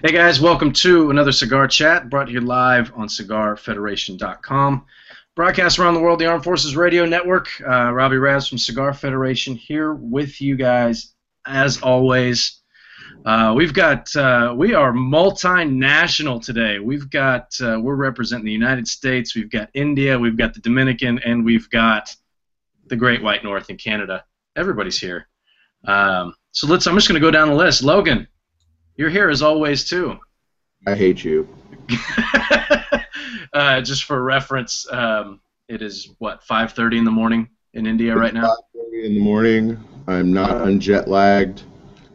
Hey guys, welcome to another Cigar Chat brought to you live on CigarFederation.com. Broadcast around the world, the Armed Forces Radio Network. Robbie Raz from Cigar Federation here with you guys as always. We are multinational today. We're representing the United States. We've got India, we've got the Dominican, and we've got the Great White North in Canada. Everybody's here. I'm just going to go down the list. Logan, you're here as always too. I hate you. Just for reference, it is what, 5:30 in the morning in India right now. 5:30 in the morning. I'm not unjet lagged.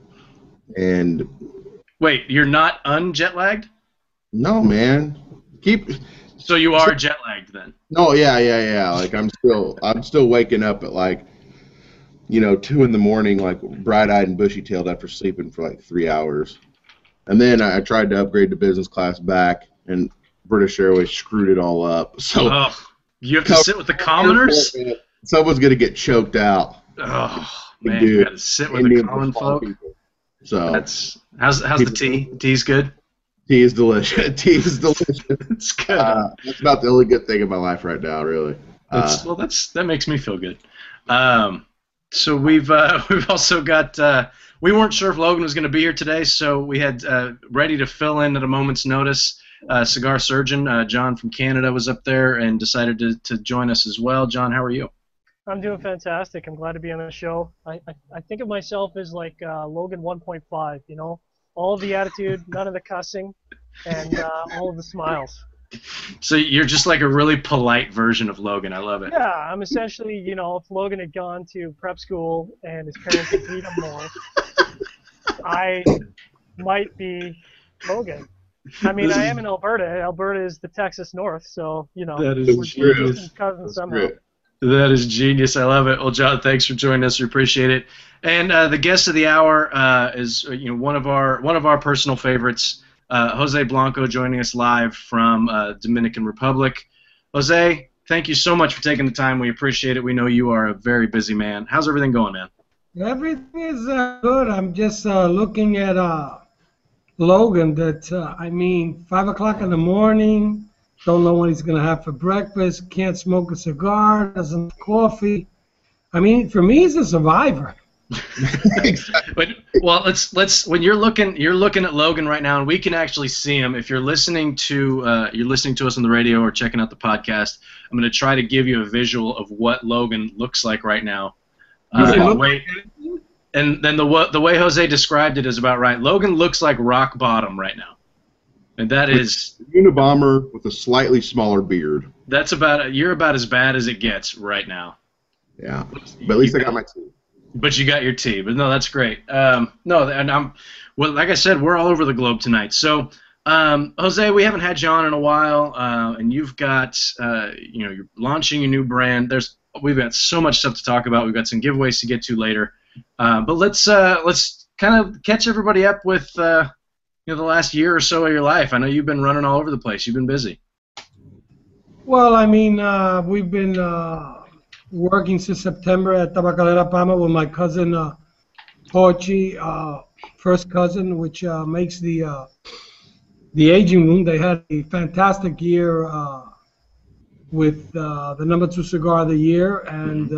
And wait, you're not unjet lagged? No, man. So you are jet lagged then? No, yeah. Like I'm still waking up at 2 in the morning, like bright-eyed and bushy-tailed after sleeping for like 3 hours. And then I tried to upgrade to business class back, and British Airways screwed it all up. So you have to sit with the commoners? Someone's going to get choked out. Oh, man, you got to sit with the common folk? So how's the tea? Tea's good? Tea is delicious. It's good. That's about the only good thing in my life right now, really. That makes me feel good. So we've also got. We weren't sure if Logan was going to be here today, so we had ready to fill in at a moment's notice. Cigar surgeon John from Canada was up there and decided to join us as well. John, how are you? I'm doing fantastic. I'm glad to be on the show. I think of myself as like Logan 1.5. You know, all of the attitude, none of the cussing, and all of the smiles. So you're just like a really polite version of Logan. I love it. Yeah, I'm essentially, if Logan had gone to prep school and his parents had beat him more, I might be Logan. I mean, I am in Alberta. Alberta is the Texas North, so, that is we're distant cousins somehow. That is genius. I love it. Well, John, thanks for joining us. We appreciate it. And the guest of the hour is one of our personal favorites. Jose Blanco joining us live from Dominican Republic. Jose, thank you so much for taking the time. We appreciate it. We know you are a very busy man. How's everything going, man? Everything is good. I'm just looking at Logan that, 5 o'clock in the morning, don't know what he's going to have for breakfast, can't smoke a cigar, doesn't have coffee. For me, he's a survivor. But let's when you're looking at Logan right now, and we can actually see him. If you're listening to us on the radio or checking out the podcast, I'm going to try to give you a visual of what Logan looks like right now. And then the way Jose described it is about right. Logan looks like rock bottom right now, and that is Unabomber with a slightly smaller beard. You're about as bad as it gets right now. Yeah, but at least I got my tea. But you got your tea. But no, that's great. Like I said, we're all over the globe tonight. So, Jose, we haven't had you on in a while, and you've got, you're launching a new brand. We've got so much stuff to talk about. We've got some giveaways to get to later. But let's kind of catch everybody up with, the last year or so of your life. I know you've been running all over the place. You've been busy. Well, we've been working since September at Tabacalera Palma with my cousin Hochi, first cousin, which makes the aging room. They had a fantastic year with the #2 cigar of the year, and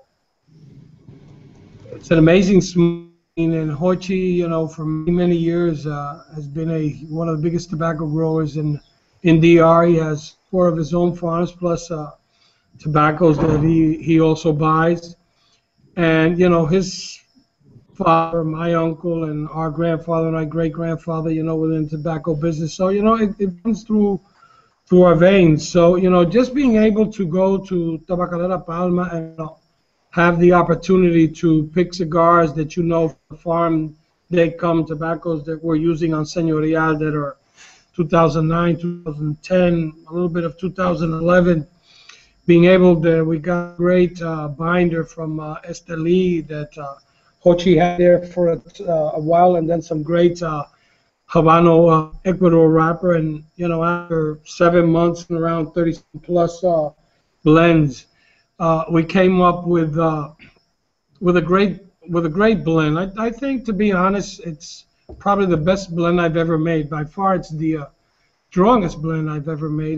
it's an amazing smoking. And Hochi, for many years has been one of the biggest tobacco growers in DR. He has 4 of his own farms plus tobaccos that he also buys, and his father, my uncle, and our grandfather and our great-grandfather, within the tobacco business. So it runs through our veins. So just being able to go to Tabacalera Palma and have the opportunity to pick cigars that from the farm they come, tobaccos that we're using on Señorial that are 2009, 2010, a little bit of 2011. Being able to, we got a great binder from Esteli that Hochi had there for a while, and then some great Habano Ecuador wrapper, and after 7 months and around 30 plus blends, we came up with a great blend. I think, to be honest, it's probably the best blend I've ever made. By far, it's the strongest blend I've ever made.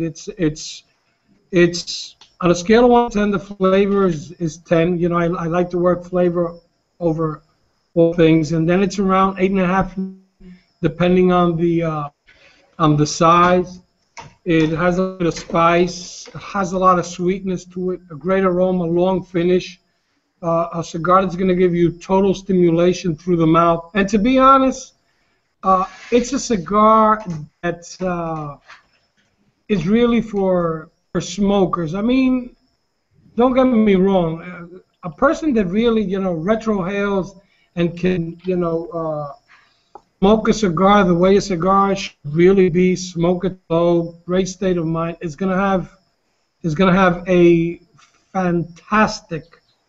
It's on a scale of 1 to 10, the flavor is 10. You know, I like to work flavor over all things, and then it's around 8.5, depending on the size. It has a bit of spice. It has a lot of sweetness to it. A great aroma, long finish. A cigar that's going to give you total stimulation through the mouth. And to be honest, it's a cigar that is really for smokers. I mean, don't get me wrong. A person that really, you know, retrohales and can, you know, smoke a cigar the way a cigar should really be, smoke it low, great state of mind, is gonna have a fantastic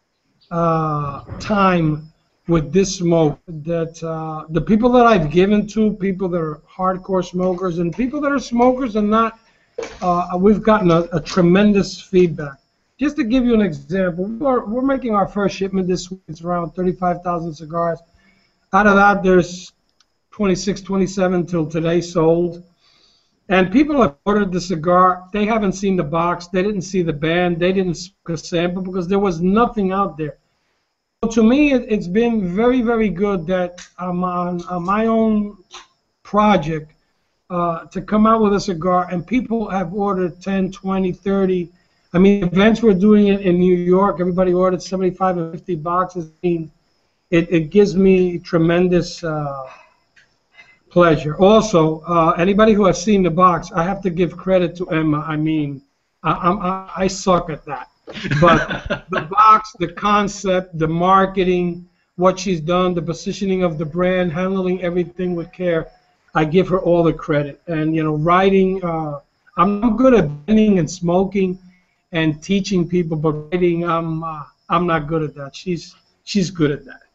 time with this smoke. That the people that I've given to, people that are hardcore smokers and people that are smokers and not, we've gotten a tremendous feedback. Just to give you an example, we're making our first shipment this week. It's around 35,000 cigars. Out of that, there's 26, 27 till today sold. And people have ordered the cigar. They haven't seen the box. They didn't see the band. They didn't smoke a sample because there was nothing out there. So to me, it's been very, very good that I'm on my own project to come out with a cigar, and people have ordered 10, 20, 30. I mean, events we're doing it in New York, everybody ordered 75 or 50 boxes. I mean, it gives me tremendous pleasure. Also, anybody who has seen the box, I have to give credit to Emma. I mean, I suck at that. But the box, the concept, the marketing, what she's done, the positioning of the brand, handling everything with care, I give her all the credit. And, you know, writing, I'm good at blending and smoking and teaching people, but writing, I'm not good at that. She's good at that.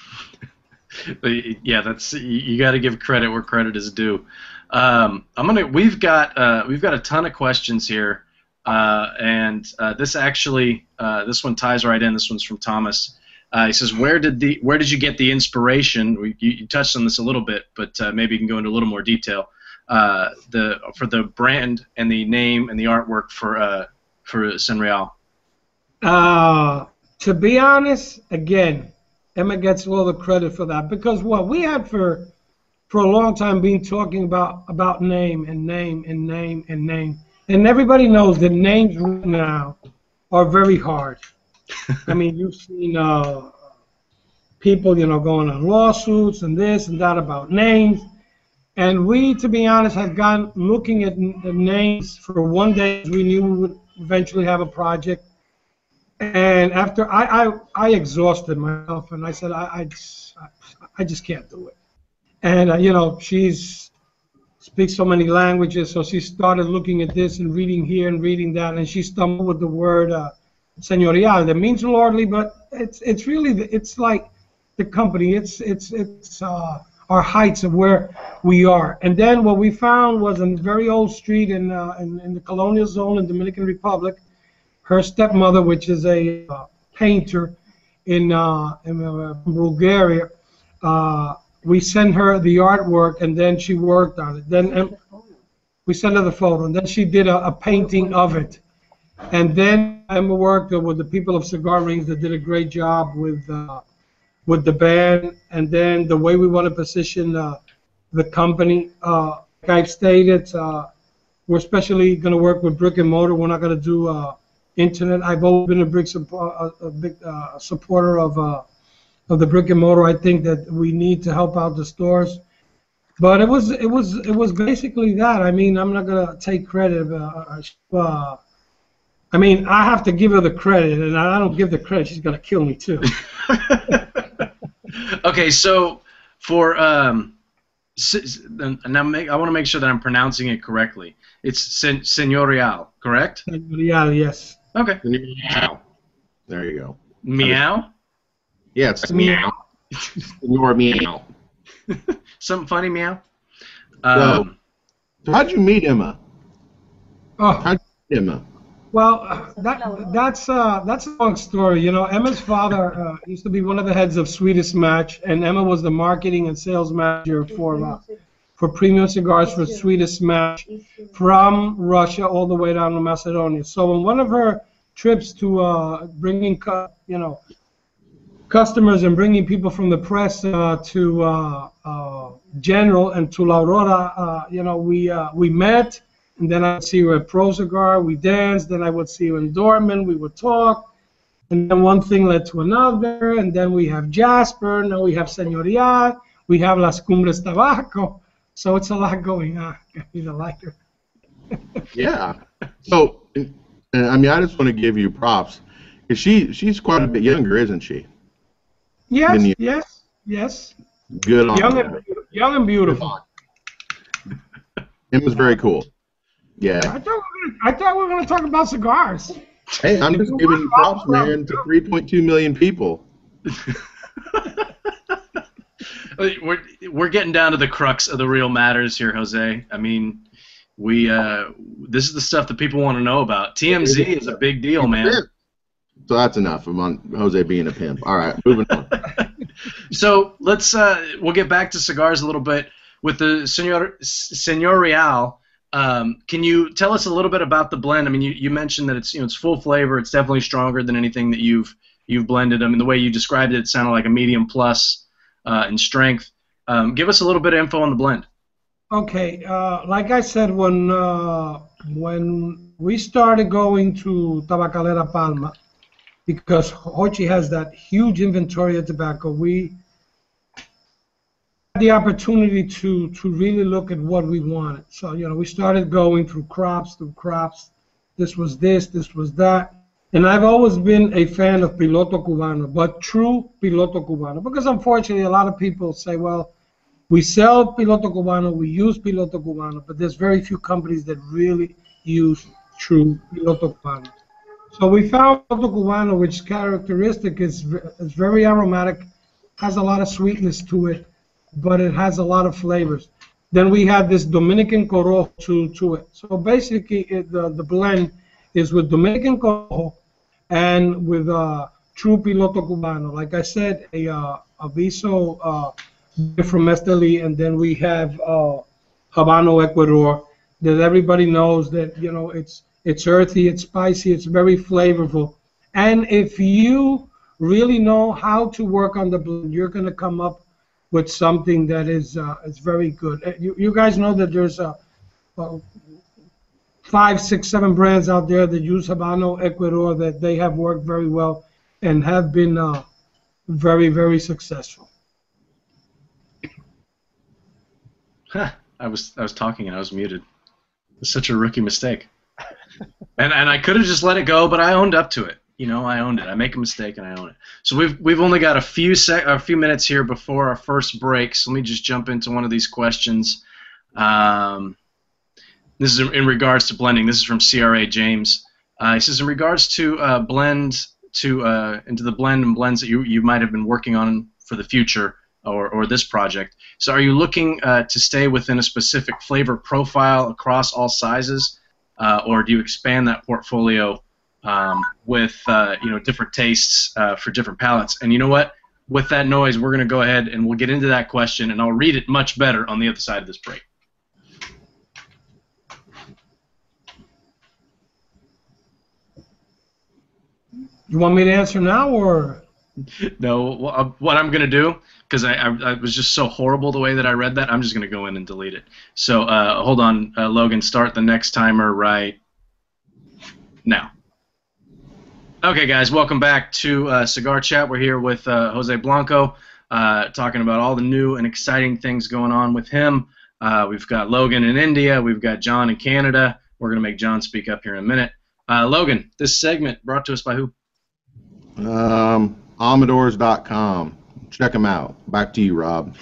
Yeah, that's, you got to give credit where credit is due. We've got a ton of questions here, and this actually this one ties right in. This one's from Thomas. He says, where did you get the inspiration? You touched on this a little bit, but maybe you can go into a little more detail. For the brand and the name and the artwork for Sin Real. To be honest, again, Emma gets all the credit for that, because what we had for a long time been talking about name and name and name and name, and everybody knows that names right now are very hard. I mean, you've seen people, you know, going on lawsuits and this and that about names, and we, to be honest, have gone looking at the names for one day. We knew we would eventually have a project. And after I exhausted myself, and I said I just can't do it. And you know, she's speaks so many languages, so she started looking at this and reading here and reading that, and she stumbled with the word señorial. That means lordly, but it's really, it's like the company. It's our heights of where we are. And then what we found was a very old street in the colonial zone in Dominican Republic. Her stepmother, which is a painter in Bulgaria, we sent her the artwork, and then she worked on it. Then we sent her the photo, and then she did a painting of it. And then Emma worked with the people of Cigar Rings that did a great job with the band, and then the way we want to position the company. Like I've stated, we're especially going to work with brick and mortar. We're not going to do internet. I've always been a big supporter of the brick and mortar. I think that we need to help out the stores. But it was basically that. I mean, I'm not gonna take credit. I mean, I have to give her the credit, and I don't give the credit, she's gonna kill me too. Okay, so for now, I want to make sure that I'm pronouncing it correctly. It's Señorial, correct? Señorial, yes. Okay. Meow. There you go. Meow? Yeah, it's meow. Your meow. Something funny, meow? So how'd you meet Emma? Oh, How'd you meet Emma? Well, that's a long story. You know, Emma's father used to be one of the heads of Swedish Match, and Emma was the marketing and sales manager for premium cigars for Swedish Match from Russia all the way down to Macedonia. So on one of her trips to bringing, you know, customers and bringing people from the press to General and to La Aurora, you know, we met. And then I would see her at Pro Cigar, we danced, then I would see her in Dortmund, we would talk, and then one thing led to another, and then we have Jasper, now we have Señorial, we have Las Cumbres Tabaco, so it's a lot going on. He's a lighter. Yeah. So, and I mean, I just want to give you props. 'Cause she's quite a bit younger, isn't she? Yes, yes. Good on her. Young and beautiful. It was very cool. Yeah. I thought we were going to talk about cigars. Hey, I'm just giving you props, man, to 3.2 million people. We're getting down to the crux of the real matters here, Jose. I mean, this is the stuff that people want to know about. TMZ is a big deal, man. So that's enough on Jose being a pimp. All right, moving on. So let's we'll get back to cigars a little bit with the Señorial. Can you tell us a little bit about the blend? I mean, you mentioned that it's it's full flavor. It's definitely stronger than anything that you've blended. I mean, the way you described it sounded like a medium plus in strength. Give us a little bit of info on the blend. Okay, like I said, when we started going to Tabacalera Palma, because Hochi has that huge inventory of tobacco, we had the opportunity to really look at what we wanted. So, we started going through crops. This was that. And I've always been a fan of Piloto Cubano, but true Piloto Cubano, because unfortunately a lot of people say, well, we sell Piloto Cubano, we use Piloto Cubano, but there's very few companies that really use true Piloto Cubano. So we found Piloto Cubano, which characteristic is very aromatic, has a lot of sweetness to it, but it has a lot of flavors. Then we had this Dominican Corojo to it. So basically, the blend is with Dominican Corojo and with true Piloto Cubano. Like I said, a Viso from Esteli, and then we have Habano Ecuador, that everybody knows that, it's earthy, it's spicy, it's very flavorful. And if you really know how to work on the blend, you're going to come up with something that is very good. You guys know that there's 5, 6, 7 brands out there that use Habano Ecuador that they have worked very well and have been very, very successful. Huh. I was talking and I was muted. It's such a rookie mistake. And I could have just let it go, but I owned up to it. I owned it. I make a mistake and I own it. So we've only got a few minutes here before our first break. So let me just jump into one of these questions. This is in regards to blending. This is from CRA James. He says, in regards to into the blend and blends that you might have been working on for the future or this project. So are you looking to stay within a specific flavor profile across all sizes, or do you expand that portfolio with different tastes for different palates? And you know what? With that noise, we're going to go ahead and we'll get into that question, and I'll read it much better on the other side of this break. You want me to answer now, or? No, what I'm going to do, because I was just so horrible the way that I read that, I'm just going to go in and delete it. So hold on, Logan, start the next timer right now. Okay, guys, welcome back to Cigar Chat. We're here with Jose Blanco, talking about all the new and exciting things going on with him. We've got Logan in India. We've got John in Canada. We're going to make John speak up here in a minute. Logan, this segment brought to us by who? Amadors.com. Check them out. Back to you, Rob.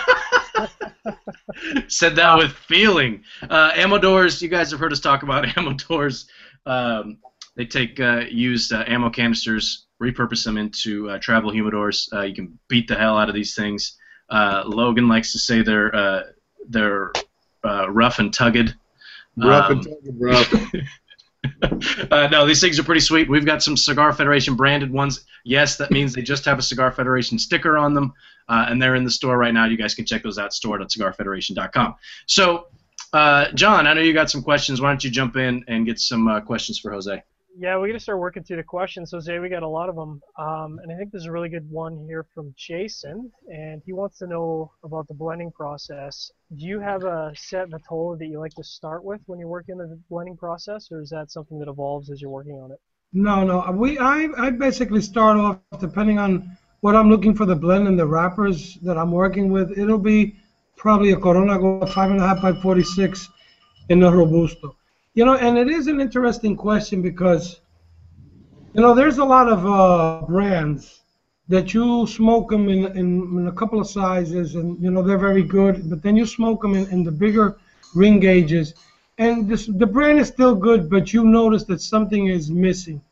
Said that with feeling. Amadors, you guys have heard us talk about Amadors. They take used ammo canisters, repurpose them into travel humidors. You can beat the hell out of these things. Logan likes to say they're rough and tugged. Rough and tugged, rough. No, these things are pretty sweet. We've got some Cigar Federation branded ones. Yes, that means they just have a Cigar Federation sticker on them, and they're in the store right now. You guys can check those out, store.cigarfederation.com. So, John, I know you got some questions. Why don't you jump in and get some questions for Jose? Yeah, we're gonna start working through the questions, Jose. We got a lot of them, and I think there's a really good one here from Jason, and he wants to know about the blending process. Do you have a set vitola that you like to start with when you're working the blending process, or is that something that evolves as you're working on it? No, no. I basically start off depending on what I'm looking for the blend and the wrappers that I'm working with. It'll be probably a Corona Go 5.5 by 46 in the Robusto. And it is an interesting question because, there's a lot of brands that you smoke them in a couple of sizes, and, they're very good, but then you smoke them in the bigger ring gauges, and the brand is still good, but you notice that something is missing.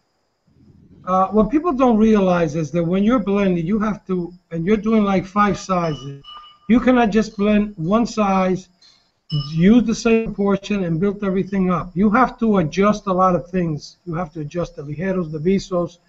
What people don't realize is that when you're blending, you have to, and you're doing like 5 sizes, you cannot just blend one size, use the same proportion, and build everything up. You have to adjust a lot of things. You have to adjust the ligeros, the visos,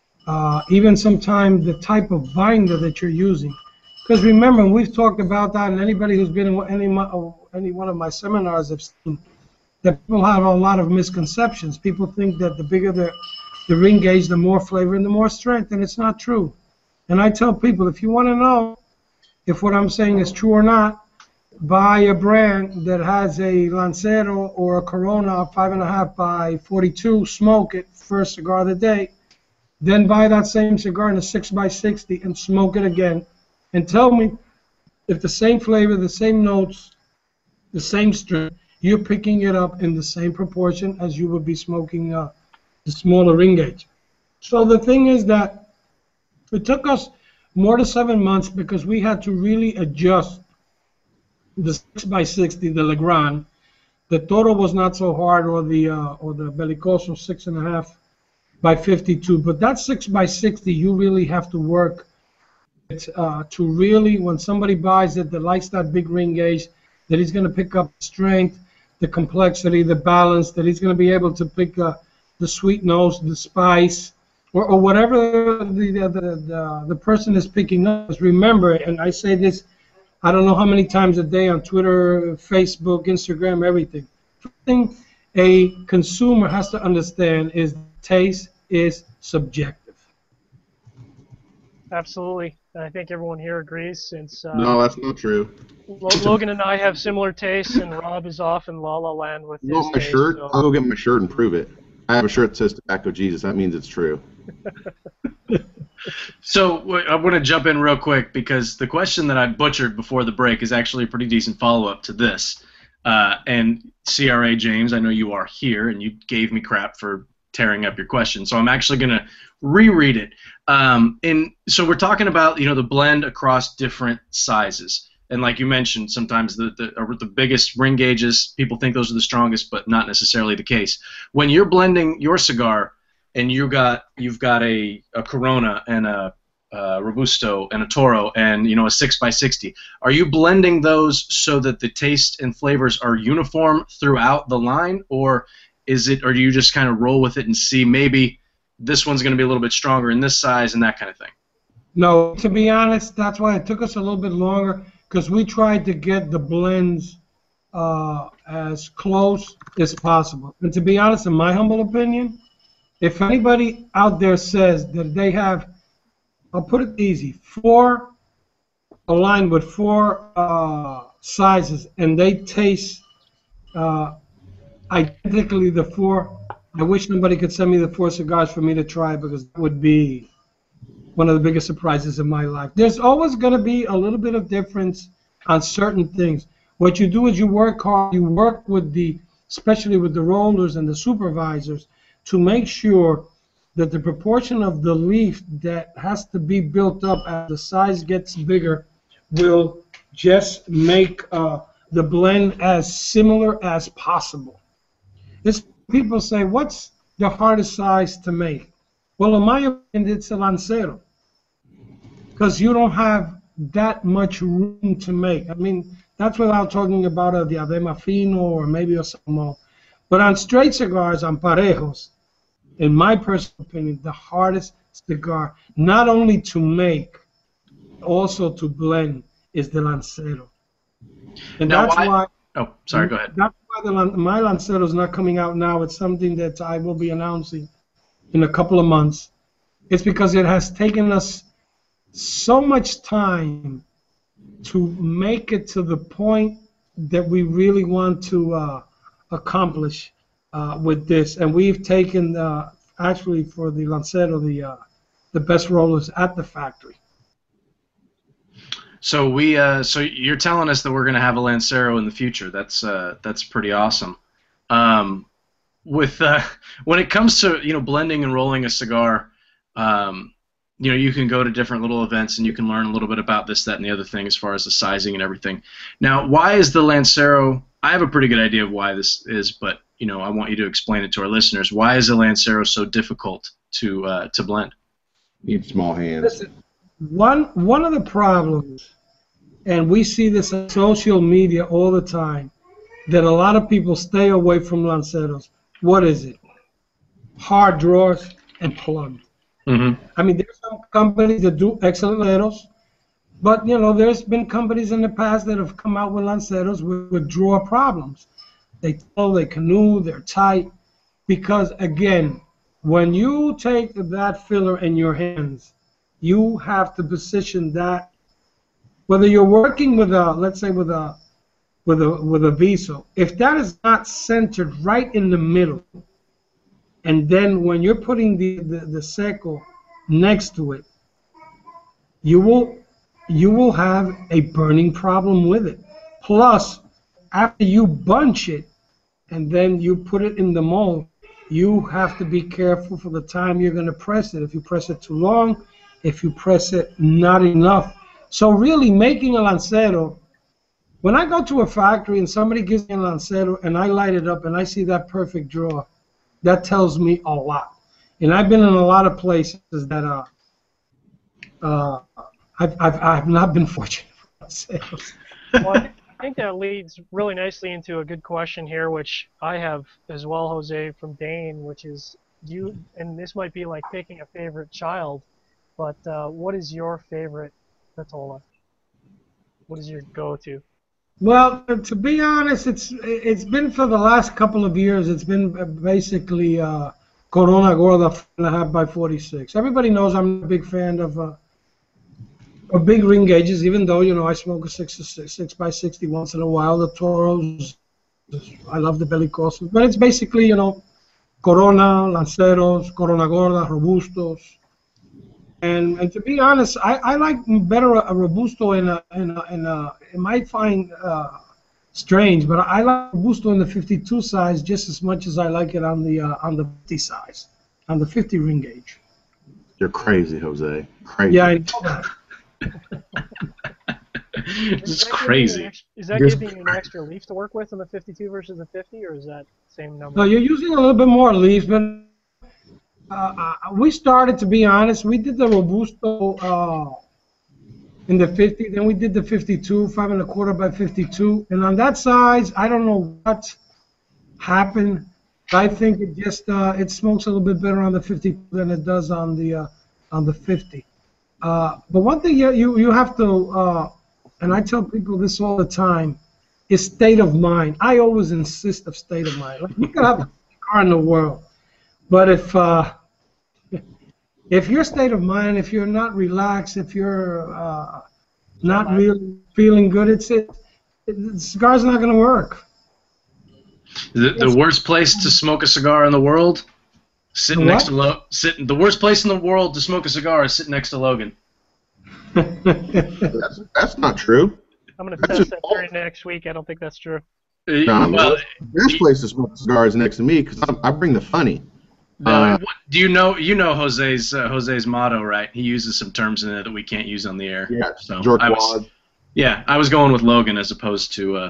even sometimes the type of binder that you're using. Because remember, we've talked about that, and anybody who's been in any one of my seminars have seen that people have a lot of misconceptions. People think that the bigger the ring gauge, the more flavor and the more strength, and it's not true. And I tell people, if you want to know if what I'm saying is true or not, buy a brand that has a Lancero or a Corona 5.5 by 42, smoke it, first cigar of the day, then buy that same cigar in a 6 by 60 and smoke it again, and tell me if the same flavor, the same notes, the same strength, you're picking it up in the same proportion as you would be smoking the smaller ring gauge. So the thing is that it took us more than 7 months because we had to really adjust the 6 by 60, the Legrand. The Toro was not so hard, or the Belicoso 6.5 by 52. But that 6 by 60, you really have to work to really, when somebody buys it that likes that big ring gauge, that he's going to pick up strength, the complexity, the balance, that he's going to be able to pick the sweet nose, the spice, or whatever the person is picking up. Remember, and I say this, I don't know how many times a day on Twitter, Facebook, Instagram, everything. First thing a consumer has to understand is taste is subjective. Absolutely. I think everyone here agrees, since No, that's not true. Logan and I have similar tastes, and Rob is off in La La Land with You his want my taste, shirt? so- I'll go get my shirt and prove it. I have a shirt that says Tobacco Jesus. That means it's true. So I want to jump in real quick because the question that I butchered before the break is actually a pretty decent follow-up to this. And CRA James, I know you are here, and you gave me crap for tearing up your question, so I'm actually going to reread it. So we're talking about the blend across different sizes, and like you mentioned, sometimes the biggest ring gauges, people think those are the strongest, but not necessarily the case. When you're blending your cigar, and you've got a Corona and a Robusto and a Toro and a 6 by 60. Are you blending those so that the taste and flavors are uniform throughout the line, or do you just kind of roll with it and see maybe this one's going to be a little bit stronger in this size and that kind of thing? No, to be honest, that's why it took us a little bit longer, because we tried to get the blends as close as possible. And to be honest, in my humble opinion, if anybody out there says that they have, I'll put it easy, 4 aligned with 4 sizes, and they taste identically the 4, I wish somebody could send me the 4 cigars for me to try, because that would be one of the biggest surprises in my life. There's always going to be a little bit of difference on certain things. What you do is you work hard, you work with especially with the rollers and the supervisors, to make sure that the proportion of the leaf that has to be built up as the size gets bigger will just make the blend as similar as possible. People say, what's the hardest size to make? Well, in my opinion, it's a Lancero, because you don't have that much room to make. I mean, that's without talking about a Diadema Fino or maybe a Salmo. But on straight cigars, on parejos, in my personal opinion, the hardest cigar, not only to make, also to blend, is the Lancero. And Now, that's why. Oh, sorry. Go ahead. That's why my Lancero is not coming out now. It's something that I will be announcing in a couple of months. It's because it has taken us so much time to make it to the point that we really want to accomplish with this. And we've taken, actually, for the Lancero, the best rollers at the factory. So so you're telling us that we're going to have a Lancero in the future. That's pretty awesome. When it comes to blending and rolling a cigar, you can go to different little events and you can learn a little bit about this, that, and the other thing as far as the sizing and everything. Now, why is the Lancero? I have a pretty good idea of why this is, but I want you to explain it to our listeners. Why is the Lancero so difficult to blend? Need small hands. Listen, one of the problems, and we see this on social media all the time, that a lot of people stay away from Lanceros. What is it? Hard drawers and plugged. Mm-hmm. I mean, there's some companies that do excellent Lanceros, but there's been companies in the past that have come out with Lanceros with drawer problems. They canoe, they're tight, because again, when you take that filler in your hands, you have to position that. Whether you're working with let's say with a Viso, if that is not centered right in the middle, and then when you're putting the Seco next to it, you will have a burning problem with it. Plus, after you bunch it and then you put it in the mold, you have to be careful for the time you're going to press it. If you press it too long, if you press it not enough. So really making a Lancero, when I go to a factory and somebody gives me a Lancero and I light it up and I see that perfect draw, that tells me a lot. And I've been in a lot of places that I've not been fortunate for Lanceros. Well, I think that leads really nicely into a good question here, which I have as well, Jose, from Dane, which is, and this might be like picking a favorite child, but what is your favorite Vitola? What is your go-to? Well, to be honest, it's been for the last couple of years. It's been basically Corona Gorda 4.5x46. Everybody knows I'm a big fan of big ring gauges, even though I smoke a 6x60 once in a while. The Toros, I love the Belicosos, but it's basically Corona, Lanceros, Corona Gorda, Robustos. And to be honest, I like better a Robusto it might find strange, but I like Robusto in the 52 size just as much as I like it on the 50 size, on the 50 ring gauge. You're crazy, Jose. Crazy. Yeah, I know that. It's crazy. Is that giving you an extra leaf to work with on the 52 versus the 50, or is that same number? No, you're using a little bit more leaves, but we started, to be honest, we did the Robusto in the 50, then we did the 52, 5 1/4 by 52, and on that size, I don't know what happened. I think it just it smokes a little bit better on the 52 than it does on the 50. But one thing you have to, and I tell people this all the time, is state of mind. I always insist of state of mind. Like, you can have the car in the world, but if your state of mind, if you're not relaxed, if you're not really feeling good, the cigar's not going to work. The worst place to smoke a cigar in the world, sitting next to the worst place in the world to smoke a cigar is sitting next to Logan. That's not true. I'm going to test that theory next week. I don't think that's true. No, the best place to smoke a cigar is next to me because I bring the funny. Do you know Jose's motto, right? He uses some terms in there that we can't use on the air. Yeah, so I was going with Logan as opposed to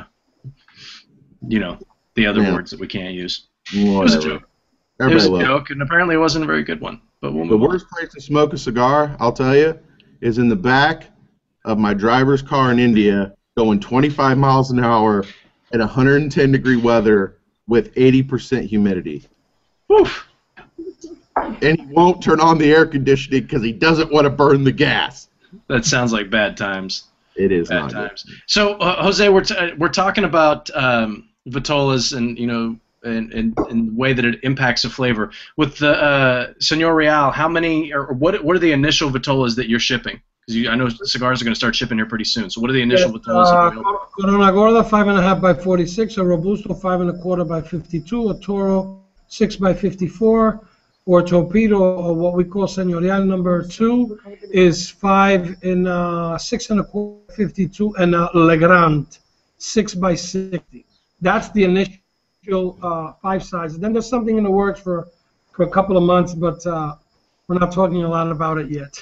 the other words that we can't use. Whatever. It was a joke. It was a joke, and apparently it wasn't a very good one. But the worst place to smoke a cigar, I'll tell you, is in the back of my driver's car in India, going 25 miles an hour at 110-degree weather with 80% humidity. Woof. And he won't turn on the air conditioning because he doesn't want to burn the gas. That sounds like bad times. It is Bad not times. So, Jose, we're talking about vitolas and and the way that it impacts the flavor. With the Senor Real, how many or what are the initial vitolas that you're shipping? Because I know cigars are going to start shipping here pretty soon. So, what are the initial vitolas? Corona Gorda 5.5 by 46, a Robusto 5.25 by 52, a Toro 6 by 54, or Torpedo, or what we call Señorial number 2, is 5 in 6.25 52, and Legrand 6 by 60. That's the initial 5 sizes. Then there's something in the works for a couple of months, but we're not talking a lot about it yet.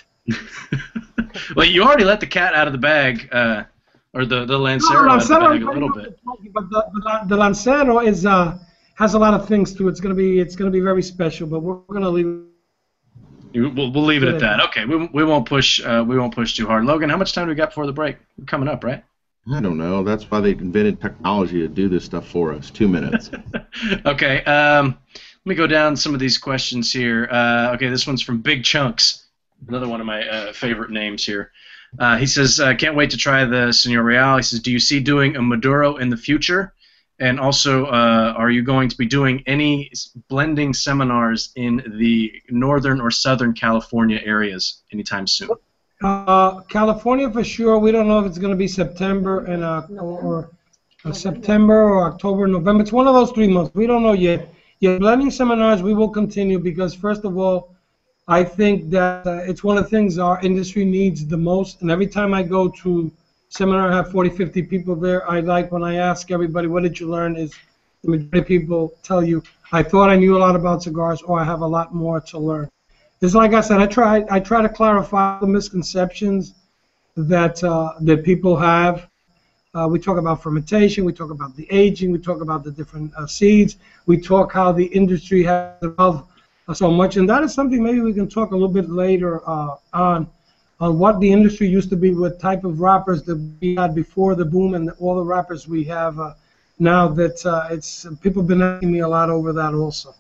Well, you already let the cat out of the bag, or the Lancero out of the bag a little bit. But the Lancero is has a lot of things to it. It's gonna be very special. But we're gonna leave. We'll leave it at that. Okay, we won't push too hard. Logan, how much time do we got before the break? We're coming up, right? I don't know. That's why they invented technology to do this stuff for us. 2 minutes. Okay. Let me go down some of these questions here. Okay, this one's from Big Chunks, another one of my favorite names here. He says, can't wait to try the Senor Real. He says, do you see doing a Maduro in the future? And also, are you going to be doing any blending seminars in the northern or southern California areas anytime soon? California for sure. We don't know if it's going to be September and or September or October, November. It's one of those 3 months. We don't know yet. Yeah, blending seminars we will continue because first of all, I think that it's one of the things our industry needs the most. And every time I go to seminar, I have 40, 50 people there. I like when I ask everybody, what did you learn? Is the majority of people tell you, I thought I knew a lot about cigars, or I have a lot more to learn. It's like I said, I try to clarify the misconceptions that that people have. We talk about fermentation, we talk about the aging, we talk about the different seeds, we talk how the industry has evolved so much, and that is something maybe we can talk a little bit later on what the industry used to be, what type of wrappers that we had before the boom, and all the wrappers we have now. That it's people have been asking me a lot over that also.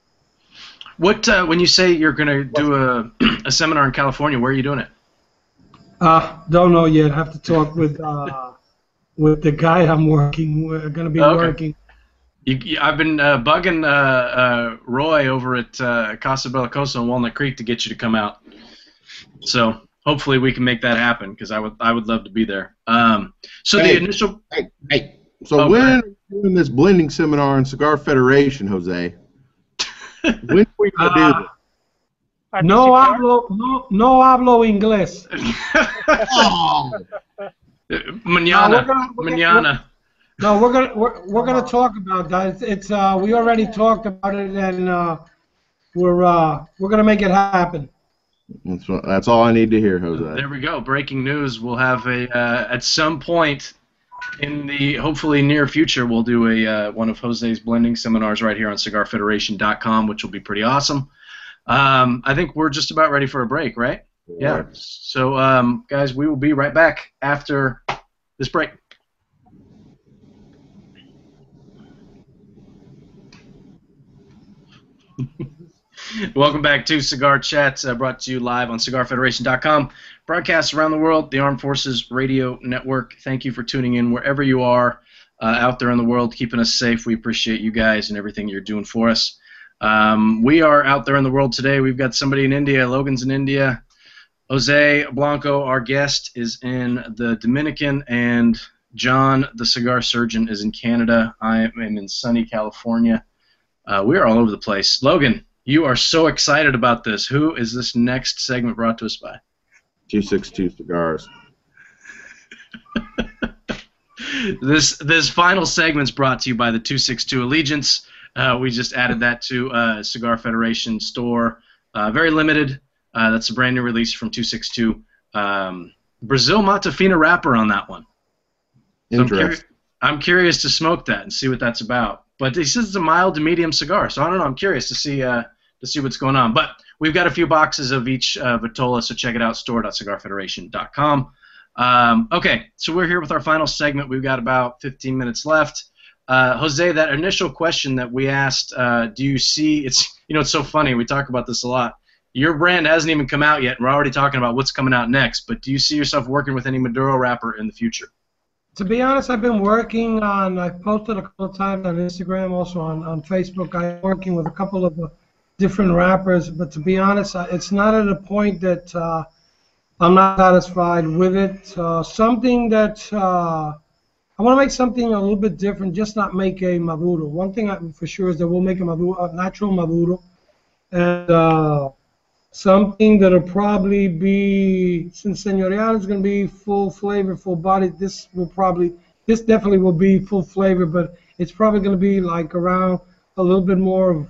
What when you say you're going to do a seminar in California, where are you doing it? Don't know yet. Have to talk with the guy I'm working. We're going to be working. I've been bugging Roy over at Casa Bellicoso in Walnut Creek to get you to come out. So hopefully we can make that happen because I would love to be there. So the initial. Hey. So when are you doing this blending seminar in Cigar Federation, Jose? When are we going to do this? No hablo inglés. Oh. Mañana. No, we're gonna talk about that. It's we already talked about it, and we're gonna make it happen. That's all I need to hear, Jose. There we go. Breaking news. We'll have at some point in the hopefully near future, we'll do one of Jose's blending seminars right here on CigarFederation.com, which will be pretty awesome. I think we're just about ready for a break, right? Yeah. So, guys, we will be right back after this break. Welcome back to Cigar Chats, brought to you live on CigarFederation.com. Broadcasts around the world, the Armed Forces Radio Network. Thank you for tuning in wherever you are out there in the world, keeping us safe. We appreciate you guys and everything you're doing for us. We are out there in the world today. We've got somebody in India. Logan's in India. Jose Blanco, our guest, is in the Dominican, and John, the cigar surgeon, is in Canada. I am in sunny California. We are all over the place. Logan, you are so excited about this. Who is this next segment brought to us by? 262 Cigars. This final segment's brought to you by the 262 Allegiance. We just added that to Cigar Federation store. Very limited. That's a brand new release from 262. Brazil Matafina wrapper on that one. Interesting. So I'm curious to smoke that and see what that's about. But he says it's a mild to medium cigar, so I don't know. I'm curious to see what's going on. But we've got a few boxes of each Vitola, so check it out, store.cigarfederation.com. Okay, so we're here with our final segment. We've got about 15 minutes left. Jose, that initial question that we asked, do you see? It's so funny. We talk about this a lot. Your brand hasn't even come out yet, and we're already talking about what's coming out next. But do you see yourself working with any Maduro wrapper in the future? To be honest, I've been working on. I've posted a couple of times on Instagram, also on Facebook. I'm working with a couple of different rappers, but to be honest, it's not at a point that I'm not satisfied with it. Something that I want to make something a little bit different, just not make a Maduro. One thing for sure is that we'll make a Maduro, a natural Maduro, and something that'll probably be, since Señorial is going to be full flavor, full body. This definitely will be full flavor, but it's probably going to be like around a little bit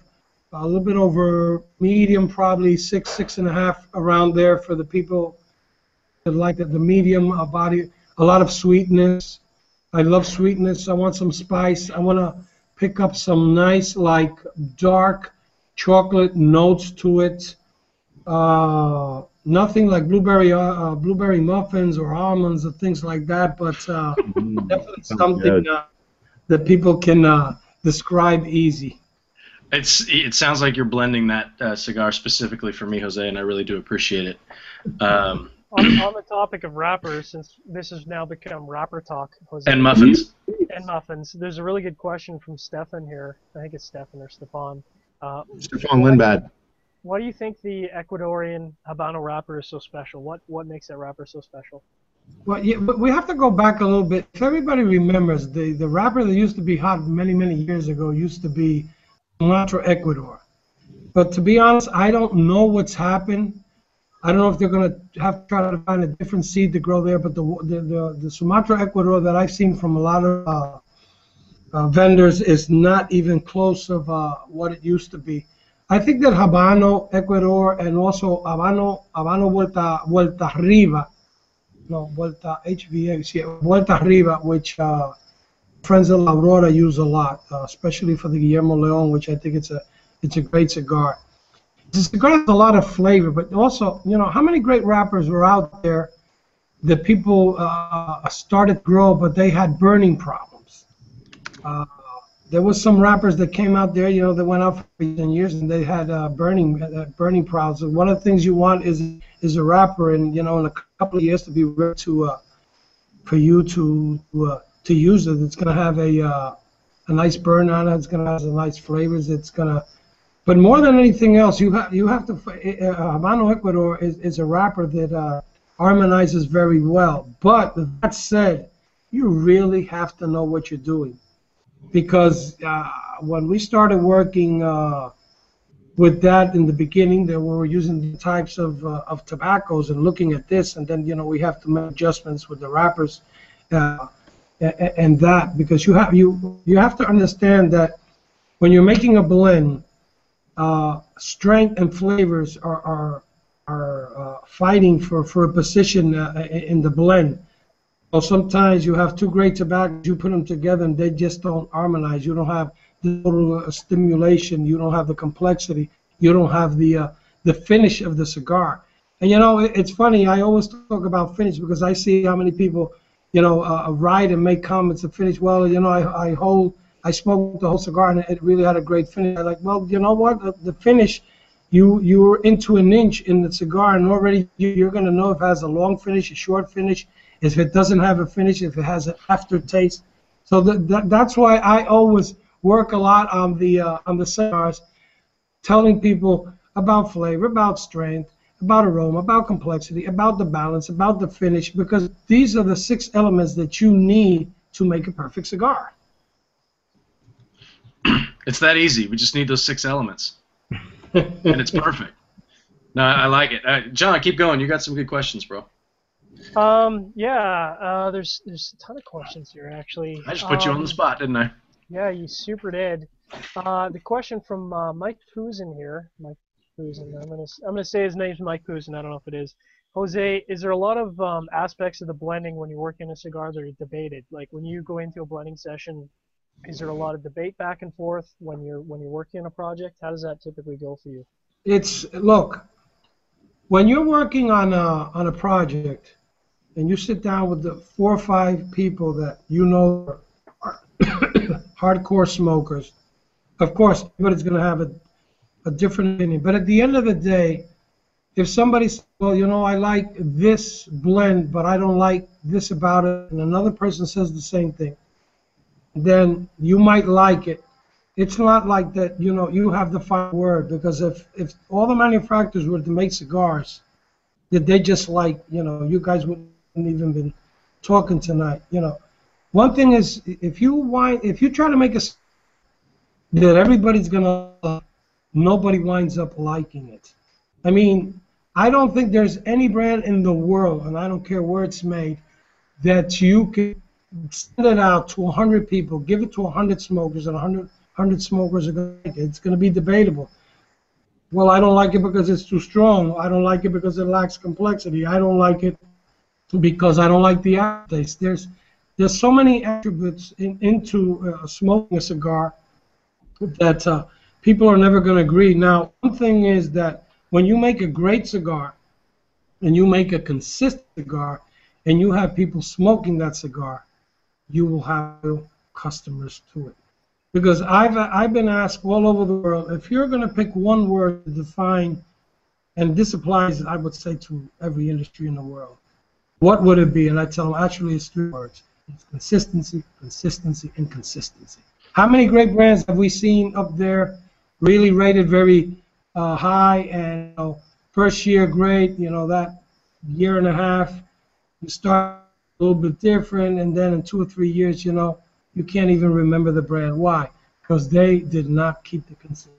over medium, probably 6.5 around there for the people that like the medium body. A lot of sweetness. I love sweetness. I want some spice. I want to pick up some nice, like, dark chocolate notes to it. Nothing like blueberry muffins or almonds or things like that, but definitely something that people can describe easy. It sounds like you're blending that cigar specifically for me, Jose, and I really do appreciate it. On the topic of wrappers, since this has now become rapper talk, Jose, and muffins. And muffins. There's a really good question from Stefan here. I think it's Stefan or Stefan. Stefan Lindbad. Why do you think the Ecuadorian Habano wrapper is so special? What makes that wrapper so special? Well, yeah, but we have to go back a little bit. If everybody remembers, the wrapper that used to be hot many, many years ago used to be Sumatra, Ecuador. But to be honest, I don't know what's happened. I don't know if they're going to have to try to find a different seed to grow there. But the Sumatra, Ecuador that I've seen from a lot of vendors is not even close of what it used to be. I think that Habano, Ecuador, and also Habano Vuelta Arriba, Vuelta HVA, Vuelta Arriba, which friends of La Aurora use a lot, especially for the Guillermo Leon, which I think it's a great cigar. The cigar has a lot of flavor, but also, how many great wrappers were out there that people started to grow, but they had burning problems. There was some wrappers that came out there, that went out for 10 years, and they had burning problems. And one of the things you want is a wrapper, and in a couple of years to be ready for you to use it. It's going to have a nice burn on it. It's going to have some nice flavors. But more than anything else, you have to. Habano Ecuador is a wrapper that harmonizes very well. But with that said, you really have to know what you're doing. Because when we started working with that in the beginning, that we were using the types of tobaccos and looking at this, and then we have to make adjustments with the wrappers and that, because you have to understand that when you're making a blend, strength and flavors are fighting for a position in the blend. So sometimes you have two great tobaccos, you put them together and they just don't harmonize. You don't have the total stimulation, you don't have the complexity, you don't have the finish of the cigar. And it's funny, I always talk about finish because I see how many people, write and make comments of finish. Well, I smoked the whole cigar and it really had a great finish. I'm like, well, you know what, the finish, you're into an inch in the cigar and already you're going to know if it has a long finish, a short finish, if it doesn't have a finish, if it has an aftertaste. So that's why I always work a lot on the cigars, telling people about flavor, about strength, about aroma, about complexity, about the balance, about the finish, because these are the 6 elements that you need to make a perfect cigar. It's that easy. We just need those 6 elements, and it's perfect. No, I like it. John, keep going. You got some good questions, bro. There's a ton of questions here, actually. I just put you on the spot, didn't I? Yeah, you super did. The question from Mike Pouzin here. Mike Pouzin. I'm gonna say his name's Mike Pouzin. I don't know if it is. Jose, is there a lot of aspects of the blending when you work in a cigar that are debated? Like when you go into a blending session, is there a lot of debate back and forth when you're working on a project? How does that typically go for you? Look, when you're working on a project, and you sit down with the 4 or 5 people that are hardcore smokers. Of course, everybody's going to have a different opinion. But at the end of the day, if somebody says, well, you know, I like this blend, but I don't like this about it, and another person says the same thing, then you might like it. It's not like that, you know, you have the final word, because if all the manufacturers were to make cigars that they just like, you know, you guys wouldn't even been talking tonight, you know. One thing is, if you try to make a that everybody's gonna, nobody winds up liking it. I mean, I don't think there's any brand in the world, and I don't care where it's made, that you can send it out to 100 people, give it to 100 smokers, and 100 smokers are going to like it. It's going to be debatable. Well, I don't like it because it's too strong. I don't like it because it lacks complexity. I don't like it because I don't like the aftertaste. There's so many attributes into smoking a cigar that people are never going to agree. Now, one thing is that when you make a great cigar and you make a consistent cigar and you have people smoking that cigar, you will have customers to it. Because I've been asked all over the world, if you're going to pick one word to define, and this applies, I would say, to every industry in the world, what would it be? And I tell them, actually, it's 3 words. It's consistency, consistency, and consistency. How many great brands have we seen up there, really rated very high, and you know, first year great, you know, that year and a half, you start a little bit different, and then in 2 or 3 years, you know, you can't even remember the brand. Why? Because they did not keep the consistency.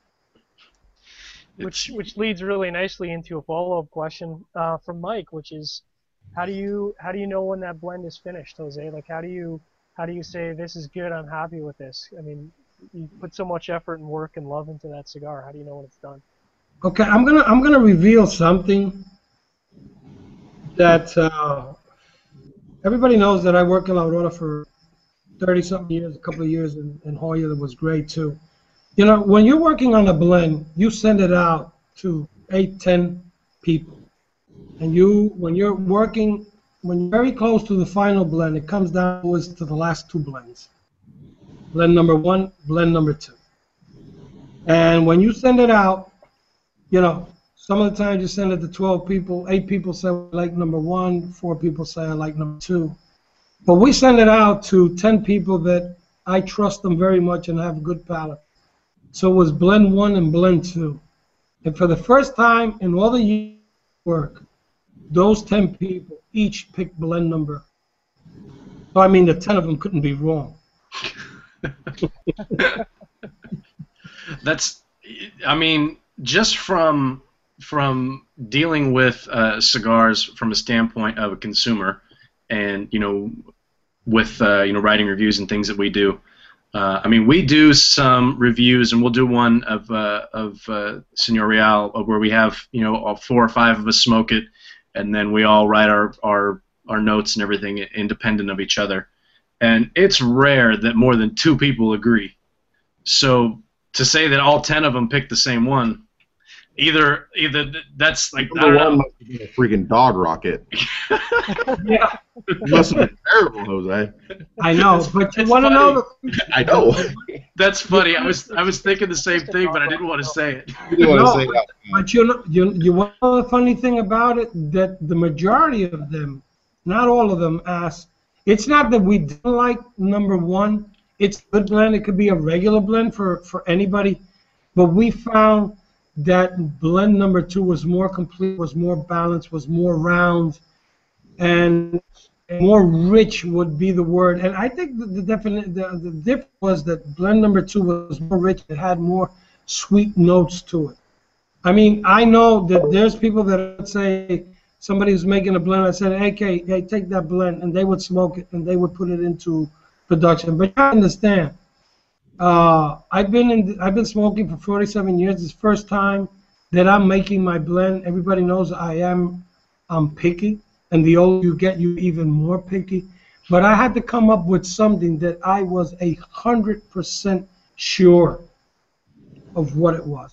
Which leads really nicely into a follow-up question from Mike, which is, how do you know when that blend is finished, Jose? Like, how do you say this is good, I'm happy with this? I mean, you put so much effort and work and love into that cigar. How do you know when it's done? Okay, I'm gonna reveal something that everybody knows, that I worked in La Aurora for 30-something years. A couple of years in Hoya that was great too. You know, when you're working on a blend, you send it out to 8, 10 people, and when you're very close to the final blend, it comes down to the last 2 blends. Blend number 1, blend number 2. And when you send it out, you know, some of the times you send it to 12 people, 8 people say I like number 1, 4 people say I like number 2. But we send it out to 10 people that I trust them very much and have a good palate. So it was blend 1 and blend 2. And for the first time in all the years of work, those 10 people each picked blend number. So I mean, the 10 of them couldn't be wrong. That's, I mean, just from dealing with cigars from a standpoint of a consumer, and you know, with you know, writing reviews and things that we do. I mean, we do some reviews, and we'll do one of Senor Real, where we have, you know, 4 or 5 of us smoke it, and then we all write our notes and everything independent of each other. And it's rare that more than 2 people agree. So to say that all 10 of them picked the same one, either that's like, I don't know. Must have been a freaking dog rocket. Yeah. It must have been terrible, Jose. I know, but you want to know? I know. That's funny. I was thinking the same thing, but I didn't want to say it. You didn't want to say that. But you want to know the funny thing about it? That the majority of them, not all of them, asked. It's not that we didn't like number 1. It's a good blend. It could be a regular blend for anybody. But we found that blend number 2 was more complete, was more balanced, was more round, and more rich would be the word. And I think the difference was that blend number 2 was more rich. It had more sweet notes to it. I mean, I know that there's people that would say, somebody who's making a blend, I said, hey, take that blend, and they would smoke it, and they would put it into production. But you understand, I've been smoking for 47 years. It's the first time that I'm making my blend. Everybody knows I'm picky, and the older you get, you're even more picky. But I had to come up with something that I was 100% sure of what it was.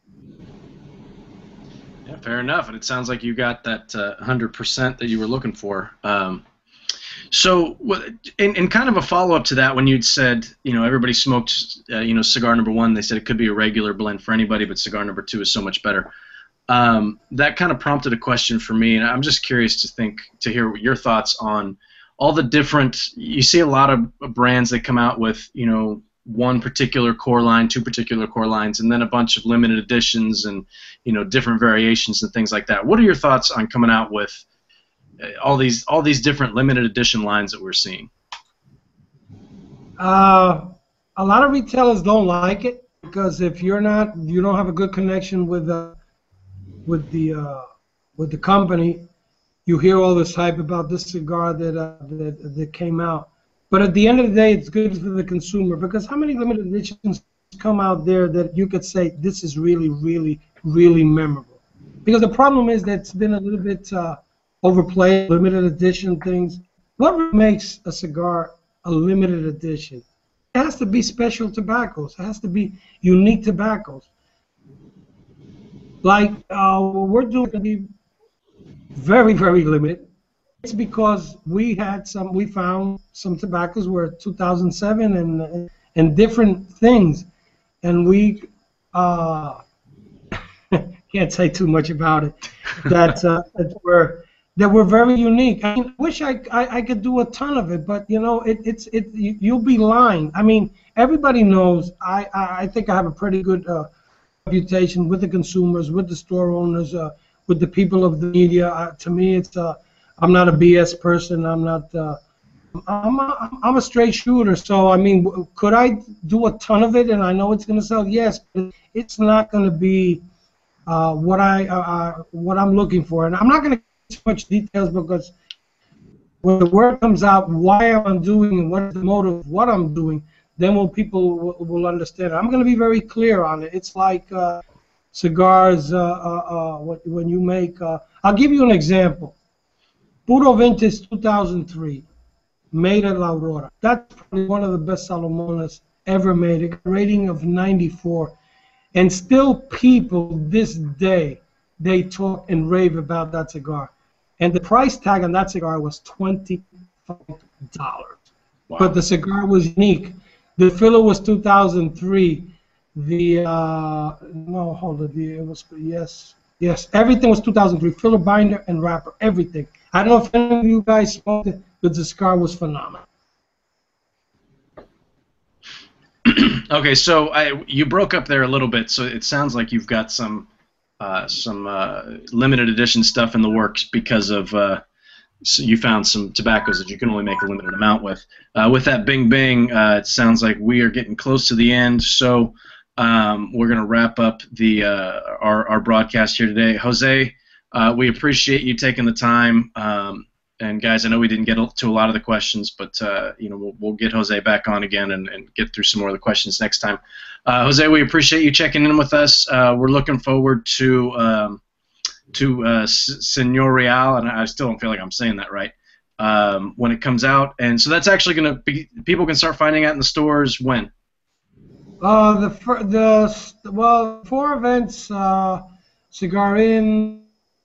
Yeah, fair enough. And it sounds like you got that 100% that you were looking for. So, in kind of a follow-up to that, when you'd said, everybody smoked, cigar number one, they said it could be a regular blend for anybody, but cigar number two is so much better. That kind of prompted a question for me, and I'm just curious to hear your thoughts on all the different. You see a lot of brands that come out with, one particular core line, two particular core lines, and then a bunch of limited editions and, different variations and things like that. What are your thoughts on coming out with all these different limited edition lines that we're seeing? A lot of retailers don't like it because if you don't have a good connection with the company, you hear all this hype about this cigar that came out. But at the end of the day, it's good for the consumer because how many limited editions come out there that you could say this is really, really, really memorable? Because the problem is that it's been a little bit overplayed, limited edition things. What really makes a cigar a limited edition? It has to be special tobaccos. It has to be unique tobaccos. Like we're doing very, very limited. It's because we found some tobaccos were 2007 and different things, and we can't say too much about it. That were very unique. I mean, I wish I could do a ton of it, but you'll be lying. I mean, everybody knows. I think I have a pretty good reputation with the consumers, with the store owners, with the people of the media. To me, it's I'm not a BS person. I'm not. I'm a straight shooter. So I mean, could I do a ton of it? And I know it's going to sell. Yes, but it's not going to be what I'm looking for. And I'm not going to get too much details because when the word comes out, why I'm doing and what's the motive of what I'm doing, then people will understand. I'm going to be very clear on it. It's like cigars. When you make, I'll give you an example. Puro Vintage 2003, made at La Aurora. That's probably one of the best Salomonas ever made. A rating of 94. And still people, this day, they talk and rave about that cigar. And the price tag on that cigar was $25. Wow. But the cigar was unique. The filler was 2003. It was, yes, everything was 2003. Filler, binder, and wrapper, everything. I don't know if any of you guys smoked it, but the cigar was phenomenal. Okay, so you broke up there a little bit, so it sounds like you've got some limited edition stuff in the works because of so you found some tobaccos that you can only make a limited amount with. With that Bing Bing, it sounds like we are getting close to the end, so we're going to wrap up our broadcast here today. Jose, we appreciate you taking the time. And guys, I know we didn't get to a lot of the questions, but we'll get Jose back on again and get through some more of the questions next time. Jose, we appreciate you checking in with us. We're looking forward to Senor Real, and I still don't feel like I'm saying that right, when it comes out. And so that's actually going to be, people can start finding out in the stores when? Four events, Cigar Inn,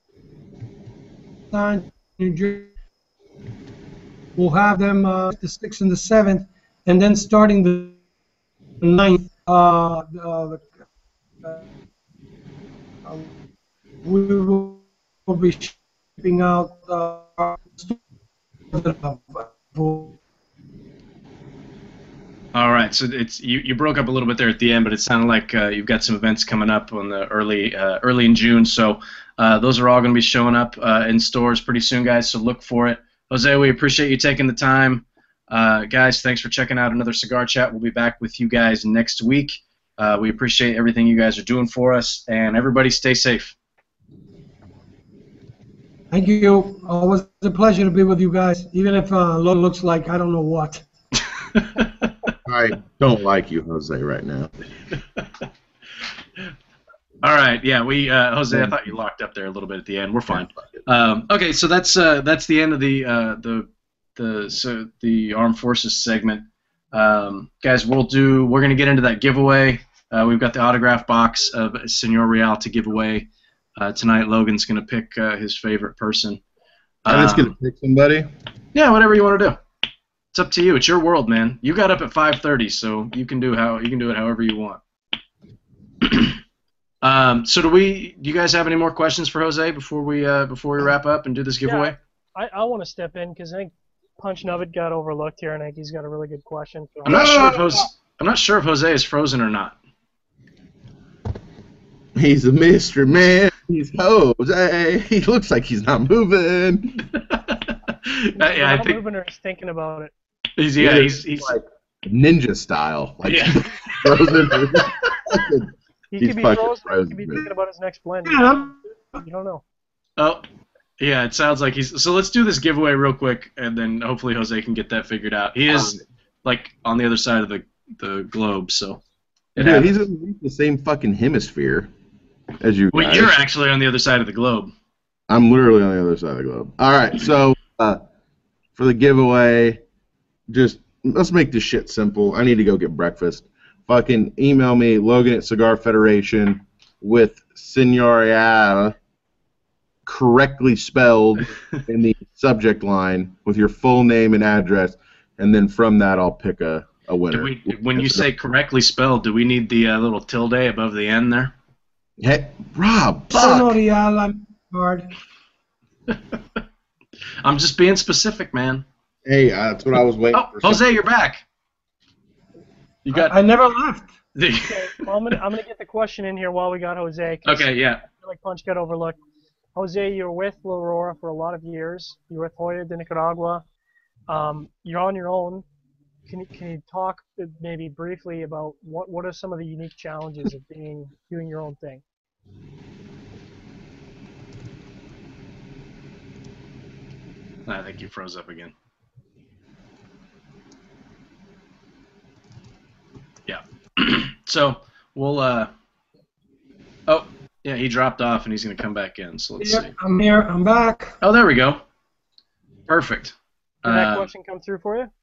New Jersey. We'll have them the 6th and the 7th, and then starting the 9th, we will be shipping out All right, so it's you broke up a little bit there at the end, but it sounded like you've got some events coming up on the early in June, so those are all going to be showing up in stores pretty soon, guys, so look for it. Jose, we appreciate you taking the time. Guys, thanks for checking out another Cigar Chat. We'll be back with you guys next week. We appreciate everything you guys are doing for us, and everybody stay safe. Thank you. Always a pleasure to be with you guys, even if it looks like I don't know what. I don't like you, Jose, right now. All right, yeah, Jose, I thought you locked up there a little bit at the end. We're fine. Okay, so that's the end of the Armed Forces segment. Guys, we're gonna get into that giveaway. We've got the autograph box of Senor Real to give away tonight. Logan's gonna pick his favorite person. I'm just gonna pick somebody. Yeah, whatever you want to do. It's up to you. It's your world, man. You got up at 5:30, so you can do it however you want. So do you guys have any more questions for Jose before we wrap up and do this giveaway? Yeah, I want to step in because I think Punch Nubbit got overlooked here, and I think he's got a really good question. I'm not sure if Jose is frozen or not. He's a mystery man. He's Jose. He looks like he's not moving. I think moving or he's thinking about it. He's like ninja style. Like he frozen. He could be frozen. He could be thinking about his next blend. You don't know. Oh, yeah. It sounds like he's. So let's do this giveaway real quick, and then hopefully Jose can get that figured out. He is like on the other side of the globe, so. Yeah, he's in the same fucking hemisphere as you guys. Well, you're actually on the other side of the globe. I'm literally on the other side of the globe. All right, so for the giveaway, just let's make this shit simple. I need to go get breakfast. Fucking email me, Logan at Cigar Federation, with Señorial correctly spelled in the subject line with your full name and address, and then from that I'll pick a winner. When you say correctly spelled, do we need the little tilde above the N there? Hey, Rob, Señorial, I'm hard. I'm just being specific, man. Hey, that's what I was waiting for. Jose, you're back. You got. I never left. Okay, well, I'm gonna get the question in here while we got Jose. Okay, yeah. I feel like Punch got overlooked. Jose, you're with La Aurora for a lot of years. You're with Joya de Nicaragua. You're on your own. Can you talk maybe briefly about what are some of the unique challenges of doing your own thing? I think you froze up again. Yeah. So we'll. Oh, yeah, he dropped off and he's gonna come back in. So let's see. I'm here. I'm back. Oh, there we go. Perfect. Did that question come through for you?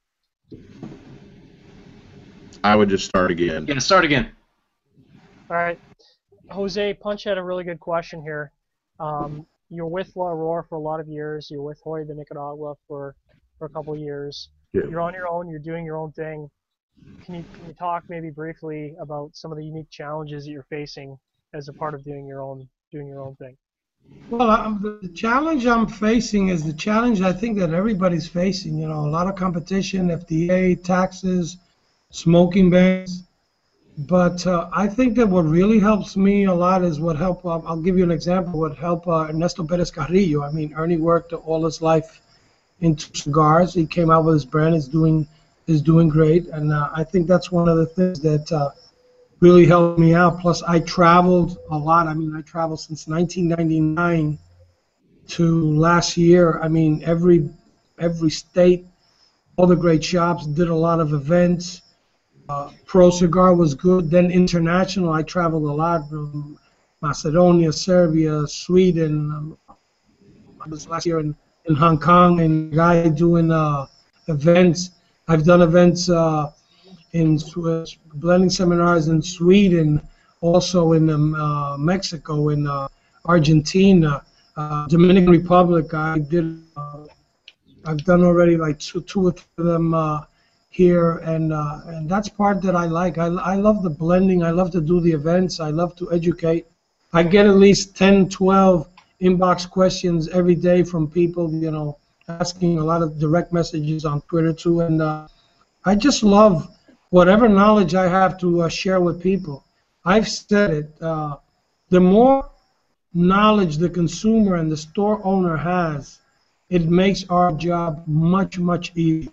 I would just start again. Yeah, start again. All right. Jose, Punch had a really good question here. You're with La Aurora for a lot of years. You're with Joya de Nicaragua for a couple of years. Yeah. You're on your own. You're doing your own thing. Can you talk maybe briefly about some of the unique challenges that you're facing as a part of doing your own thing? Well, the challenge I'm facing is the challenge I think that everybody's facing. You know, a lot of competition, FDA, taxes, smoking bans. But I think that what really helps me a lot is what helped. I'll give you an example. What helped Ernesto Perez Carrillo. I mean, Ernie worked all his life into cigars. He came out with his brand. Is doing great, and I think that's one of the things that really helped me out. Plus, I traveled a lot. I mean, I traveled since 1999 to last year. I mean, every state, all the great shops, did a lot of events. Pro Cigar was good. Then international, I traveled a lot from Macedonia, Serbia, Sweden. I was last year in Hong Kong, and a guy doing events. I've done events in blending seminars in Sweden, also in Mexico, in Argentina, Dominican Republic. I've done already like two or three of them here, and that's part that I like. I love the blending. I love to do the events. I love to educate. I get at least 10, 12 inbox questions every day from people, you know, asking a lot of direct messages on Twitter too, and I just love whatever knowledge I have to share with people. I've said it, the more knowledge the consumer and the store owner has, it makes our job much, much easier.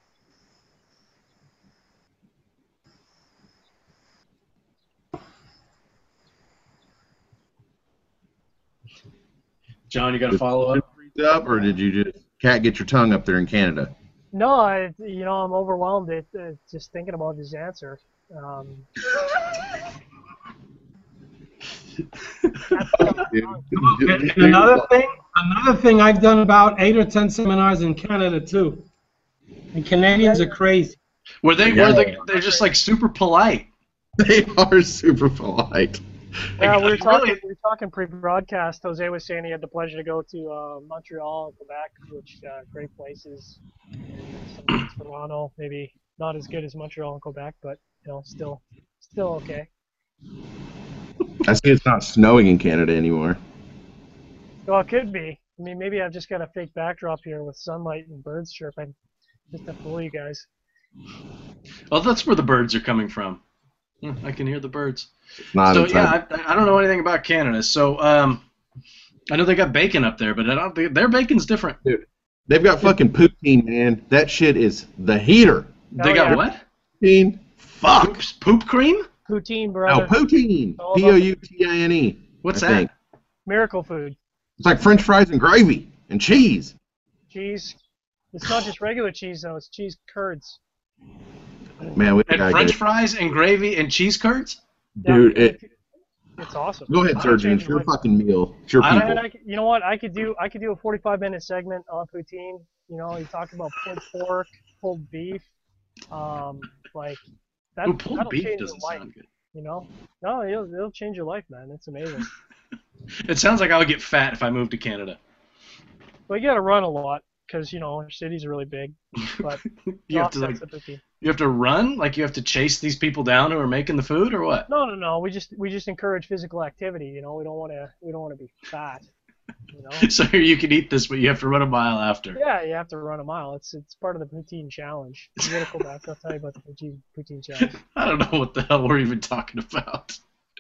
John, you got to follow up? Or did you just can't get your tongue up there in Canada? No, I'm overwhelmed at just thinking about his answer. Another thing, I've done about 8 or 10 seminars in Canada too. And Canadians are crazy. They're just like super polite. They are super polite. Yeah, we were talking. Really, We were talking pre-broadcast. Jose was saying he had the pleasure to go to Montreal and Quebec, which great places. And Toronto, maybe not as good as Montreal and Quebec, but still okay. I see it's not snowing in Canada anymore. Well, it could be. I mean, maybe I've just got a fake backdrop here with sunlight and birds chirping, just to fool you guys. well, that's where the birds are coming from. I can hear the birds. Not So inside. yeah, I don't know anything about Canada. So I know they got bacon up there, but I don't think their bacon's different. They've got fucking poutine, man. That shit is the heater. They Oh, got yeah. what? Poutine. Fuck. Poop cream? Poutine, No, brother. poutine. All about Poutine. What's I that? think. Miracle food. It's like French fries and gravy and cheese. Cheese. It's not just regular cheese, though. It's cheese curds. Man, we And gotta French get- fries and gravy and cheese curds? Dude, It's awesome. go ahead, It'll Surgeon. change It's your your life. fucking meal. It's your I don't- people. And you know what? I could do a 45-minute segment on poutine. You know, you talk about pulled pork, pulled beef, like that. Ooh, pulled that'll beef change your doesn't life. sound good. You know, no, it'll change your life, man. It's amazing. It sounds like I would get fat if I moved to Canada. But you got to run a lot because our cities are really big. But You have to offsets the poutine. you have to run, like you have to chase these people down who are making the food, or what? No. We just encourage physical activity. You know, we don't want to be fat. You know. So you can eat this, but you have to run a mile after. Yeah, you have to run a mile. It's part of the poutine challenge. You gotta go back. I'll tell you about the poutine challenge. I don't know what the hell we're even talking about.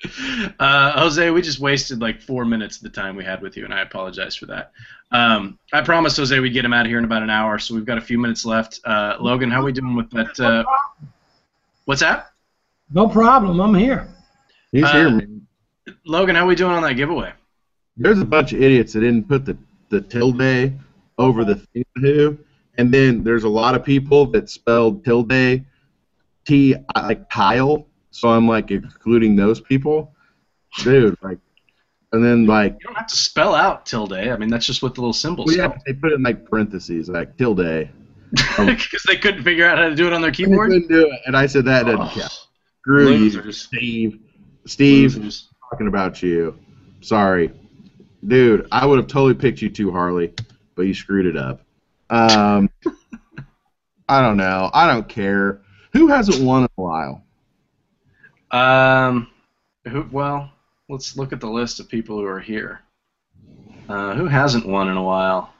Jose, we just wasted like 4 minutes of the time we had with you, and I apologize for that. I promised Jose we'd get him out of here in about an hour, so we've got a few minutes left. Logan, how are we doing with that? What's that? No problem. I'm here. He's here, man. Logan, how are we doing on that giveaway? There's a bunch of idiots that didn't put the tilde over the thing, and then there's a lot of people that spelled tilde T like tile. So I'm like excluding those people, dude. Like, and then like, You don't have to spell out tilde. I mean, that's just what the little symbols well, yeah, spell. they put it in like parentheses, like tilde. Because they couldn't figure out how to do it on their They keyboard. couldn't do it, and I said that doesn't Oh, count. Screw you, losers. Steve. Losers. Talking about you. Sorry, dude. I would have totally picked you too, Harley, but you screwed it up. I don't know. I don't care. Who hasn't won in a while? Well, let's look at the list of people who are here. Who hasn't won in a while?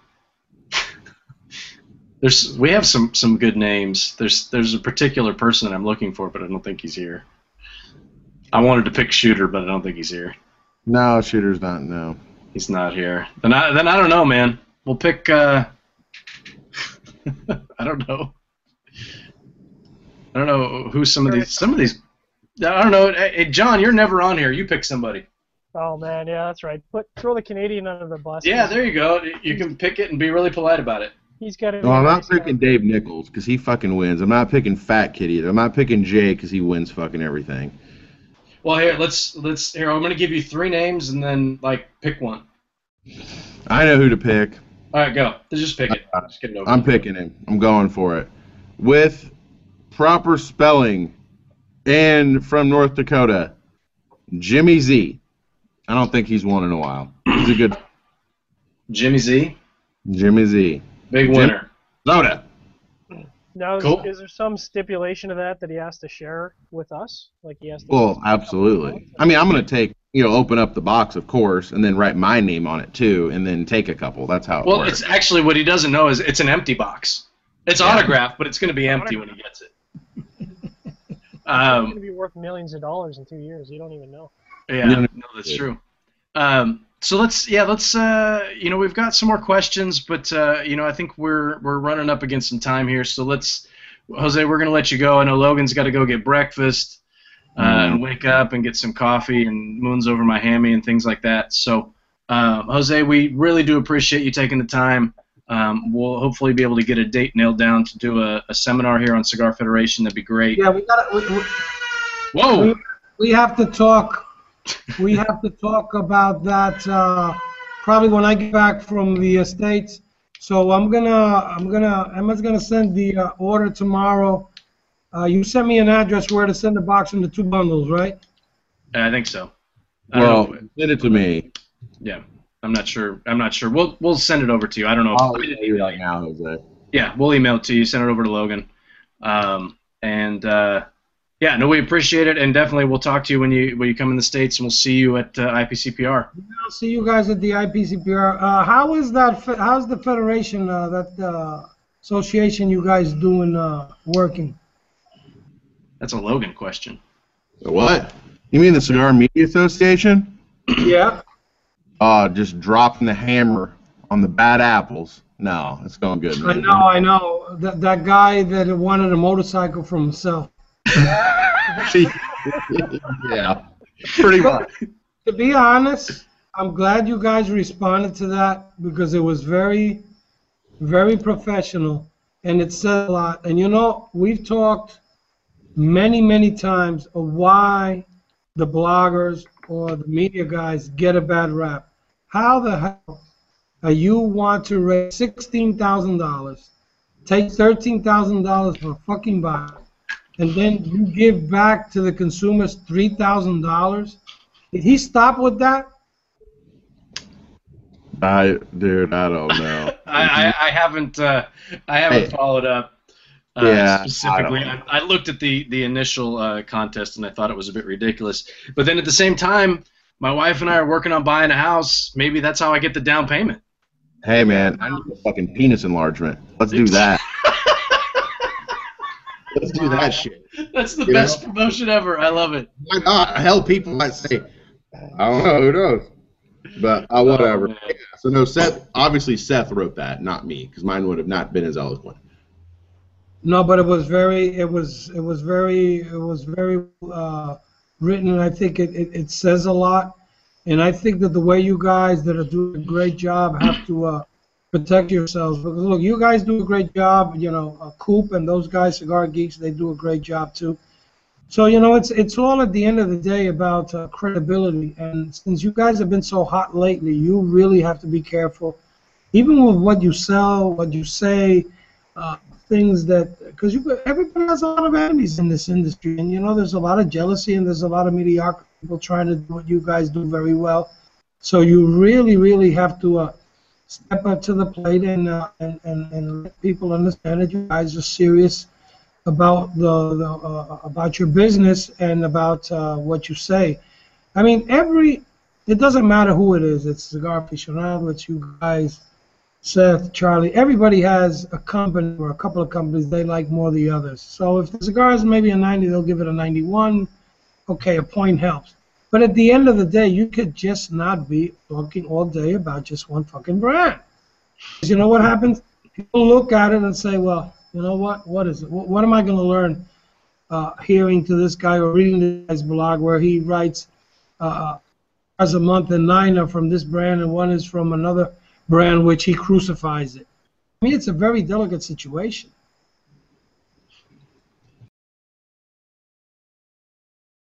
We have some good names. There's a particular person that I'm looking for, but I don't think he's here. I wanted to pick Shooter, but I don't think he's here. No, Shooter's not. No. He's not here. Then I don't know, man. We'll pick. I don't know. I don't know who some of these. I don't know. Hey, John, you're never on here. You pick somebody. Oh man, yeah, that's right. Throw the Canadian under the bus. Yeah, there you go. You can pick it and be really polite about it. He's got it. No, I'm not picking Dave Nichols because he fucking wins. I'm not picking Fat Kid either. I'm not picking Jay because he wins fucking everything. Well, here, let's here. I'm gonna give you 3 names and then like pick one. I know who to pick. All right, go. Just pick it. Just get it over. I'm picking him. I'm going for it. With proper spelling and from North Dakota, Jimmy Z. I don't think he's won in a while. He's a good Jimmy Z, Jimmy Z. big winner. Soda. Now, Cool. is there some stipulation to that he has to share with us? Like he has to. Well, absolutely. I mean, I'm going to take, open up the box, of course, and then write my name on it, too, and then take a couple. That's how it Well, works. it's actually what he doesn't know is it's an empty box. It's autographed, but it's going to be empty when he gets it. It's going to be worth millions of dollars in 2 years. You don't even know. Yeah, no, that's true. So let's we've got some more questions, but I think we're running up against some time here. So Jose, we're gonna let you go. I know Logan's got to go get breakfast and wake up and get some coffee and moons over my hammy and things like that. So Jose, we really do appreciate you taking the time. We'll hopefully be able to get a date nailed down to do a seminar here on Cigar Federation. That'd be great. Yeah, we got Whoa! we have to talk. We have to talk about that probably when I get back from the States. So Emma's gonna send the order tomorrow. You sent me an address where to send the box in the 2 bundles, right? I think so. I don't Well, know. send it to me. Yeah, I'm not sure. We'll send it over to you. I don't know. I'll email you right now, Jose. Yeah, we'll email it to you. Send it over to Logan. Yeah, no, we appreciate it, and definitely we'll talk to you when you come in the States, and we'll see you at IPCPR. I'll see you guys at the IPCPR. How's the federation, that association you guys doing, working? That's a Logan question. What? You mean the Cigar Media Association? Yeah. Just dropping the hammer on the bad apples. No, it's going good, man. I know. That guy that wanted a motorcycle for himself. Yeah, pretty much. To be honest, I'm glad you guys responded to that because it was very, very professional, and it said a lot. And we've talked many, many times of why the bloggers or the media guys get a bad rap. How the hell you want to raise $16,000, take $13,000 for a fucking bike, and then you give back to the consumers $3,000? Did he stop with that? Dude, I don't know. I haven't followed up specifically. I looked at the initial contest and I thought it was a bit ridiculous. But then at the same time, my wife and I are working on buying a house. Maybe that's how I get the down payment. Hey, man, I need a fucking penis enlargement. Let's do that. Let's do that shit. That's the best promotion ever. I love it. Why not? Hell, people might say, I don't know, who knows? But whatever. So no, Seth wrote that, not me, because mine would have not been as eloquent. No, but it was very written, and I think it says a lot. And I think that the way you guys that are doing a great job have to protect yourselves. Because look, you guys do a great job. Coop and those guys, Cigar Geeks, they do a great job too. So it's all at the end of the day about credibility. And since you guys have been so hot lately, you really have to be careful, even with what you sell, what you say, things that because everybody has a lot of enemies in this industry, and there's a lot of jealousy and there's a lot of mediocre people trying to do what you guys do very well. So you really, really have to step up to the plate and let people understand that you guys are serious about about your business and about what you say. I mean, it doesn't matter who it is. It's Cigar Aficionado, it's you guys, Seth, Charlie. Everybody has a company or a couple of companies they like more than the others. So if the cigar is maybe a 90, they'll give it a 91. Okay, a point helps. But at the end of the day, you could just not be talking all day about just one fucking brand. Because you know what happens? People look at it and say, well, you know what? What is it? What am I going to learn hearing to this guy or reading this guy's blog where he writes as a month and 9 are from this brand and 1 is from another brand which he crucifies it? I mean, it's a very delicate situation.